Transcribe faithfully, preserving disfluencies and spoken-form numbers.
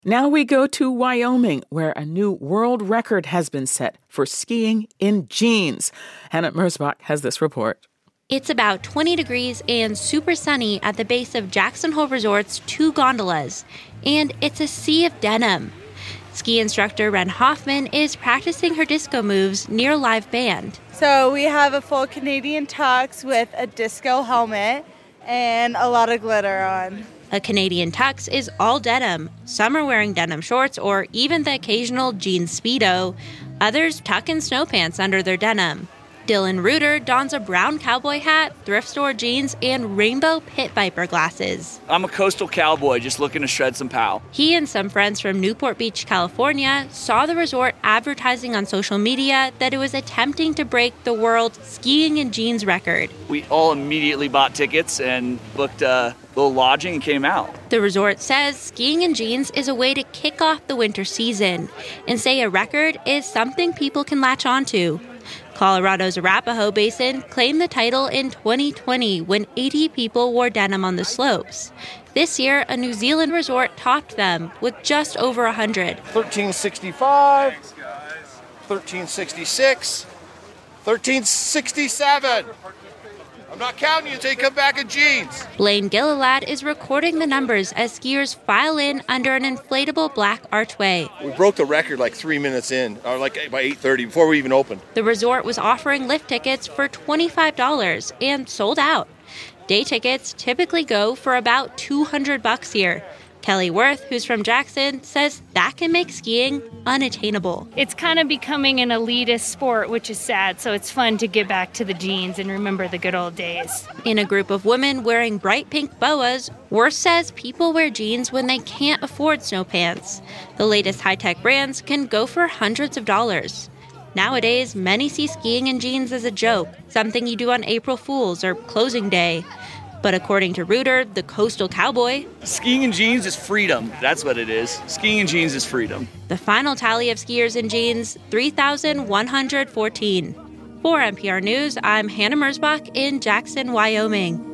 Now we go to Wyoming, where a new world record has been set for skiing in jeans. Hannah Merzbach has this report. It's about twenty degrees and super sunny at the base of Jackson Hole Resort's two gondolas, and it's a sea of denim. Ski instructor Ren Hoffman is practicing her disco moves near a live band. So we have a full Canadian tux with a disco helmet and a lot of glitter on. A Canadian tux is all denim. Some are wearing denim shorts or even the occasional jean Speedo. Others tuck in snow pants under their denim. Dylan Reuter dons a brown cowboy hat, thrift store jeans, and rainbow pit viper glasses. I'm a coastal cowboy just looking to shred some pow. He and some friends from Newport Beach, California, saw the resort advertising on social media that it was attempting to break the world skiing in jeans record. We all immediately bought tickets and booked a little lodging and came out. The resort says skiing in jeans is a way to kick off the winter season and say a record is something people can latch onto. Colorado's Arapahoe Basin claimed the title in twenty twenty when eighty people wore denim on the slopes. This year, a New Zealand resort topped them with just over one hundred. thirteen sixty-five, thirteen sixty-six, thirteen sixty-seven. I'm not counting you until you come back in jeans. Blaine Gilliland is recording the numbers as skiers file in under an inflatable black archway. We broke the record like three minutes in, or like by eight thirty, before we even opened. The resort was offering lift tickets for twenty-five dollars and sold out. Day tickets typically go for about two hundred bucks here. Kelly Worth, who's from Jackson, says that can make skiing unattainable. It's kind of becoming an elitist sport, which is sad, so it's fun to get back to the jeans and remember the good old days. In a group of women wearing bright pink boas, Worth says people wear jeans when they can't afford snow pants. The latest high-tech brands can go for hundreds of dollars. Nowadays, many see skiing in jeans as a joke, something you do on April Fool's or closing day. But according to Reuter, the coastal cowboy, skiing in jeans is freedom. That's what it is. Skiing in jeans is freedom. The final tally of skiers in jeans, three thousand one hundred fourteen. For N P R News, I'm Hannah Merzbach in Jackson, Wyoming.